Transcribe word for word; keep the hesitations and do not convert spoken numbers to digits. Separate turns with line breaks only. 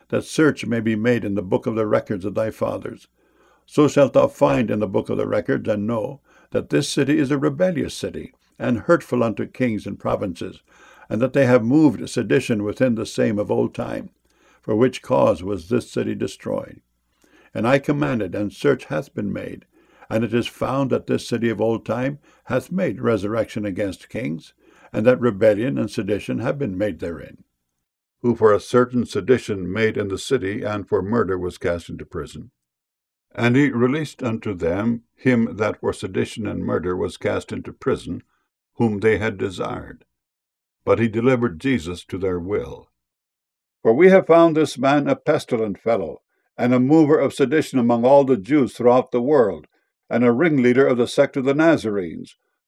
that search may be made in the book of the records of thy fathers. So shalt thou find in the book of the records, and know that this city is a rebellious city, and hurtful unto kings and provinces, and that they have moved sedition within the same of old time, for which cause was this city destroyed. And I commanded, and search hath been made, and it is found that this city of old time hath made resurrection against kings, and that rebellion and sedition have been made therein. Who for a certain sedition made in the city, and for murder was cast into prison. And he released unto them him that for sedition and murder was cast into prison, whom they had desired. But he delivered Jesus to their will. For we have found this man a pestilent fellow, and a mover of sedition among all the Jews throughout the world, and a ringleader of the sect of the Nazarenes,